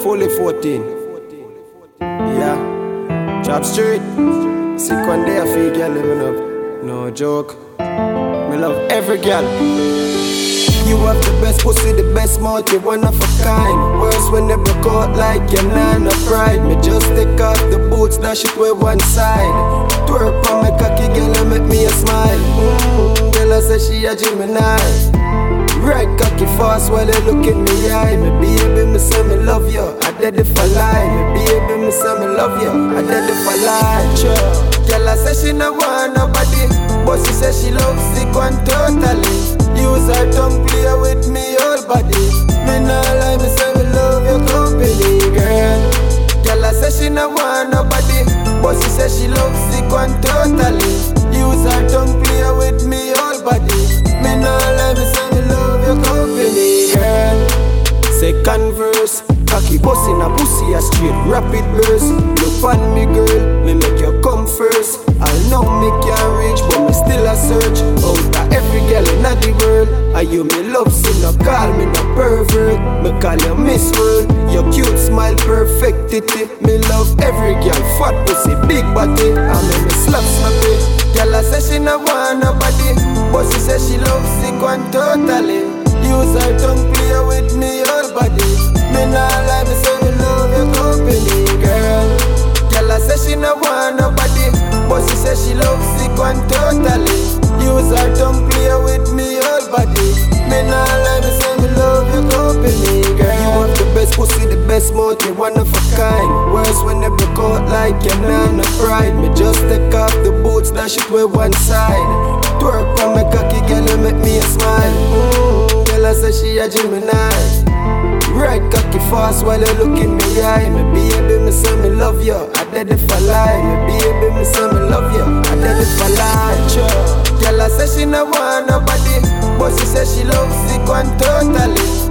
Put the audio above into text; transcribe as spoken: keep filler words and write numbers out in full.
Fully fourteen. Yeah. Drop straight. Sick one day I feel girl living up. No joke. Me love every girl. You have the best pussy, the best mouth, you one of a kind. Worse when they broke out like your nana pride. Me just take off the boots, dash it with one side. Twerk on me cocky girl and make me a smile. Mmm, girl I say she a Gemini. Right cocky fast while they look in me eye. Me baby, me say me love you, I dead if I lie. Me baby, me say me love you, I dead if I lie. Sure. Girl I say she no want nobody, but she say she love sick one totally. Use her tongue play with me whole body. Me nah lie, me say me love your company, girl. Girl I say she no want nobody, but she say she love sick one totally. Use her tongue play with me whole body. Me nah lie, me say me love your company, girl. Second verse, cocky boss in a pussy a straight rapid burst. Look on me girl, me make you come first. I know me can't reach, but me still a search. Out of every girl in the world, and you me love, so no call me no pervert. Me call you Miss World, your cute smile perfectity. Me love every girl, fat pussy, big body, and me me slap slap it. Girl I say she no want nobody, but she say she love sick one totally. Use her tongue play with me whole body. Me nah lie, me say me love your company, girl. Girl I say she no want nobody, but she say she love sick one totally. Use her tongue play with me whole body. Me nah lie, me say me love your company, girl. You have the best pussy, the best mouth, you one of a kind. Worse when they broke out like your nana pride. Me just take off the boots, dash it with one side. Twerk on me cocky girl and make me a smile. Mmm, girl I say she a Gemini. Right cocky fast while you look in me eye. Me baby, me say me love you, I dead if I lie. Me baby, me say me love you, I dead if I lie. Sure. Girl I say she no want nobody, but she say she love sick one totally.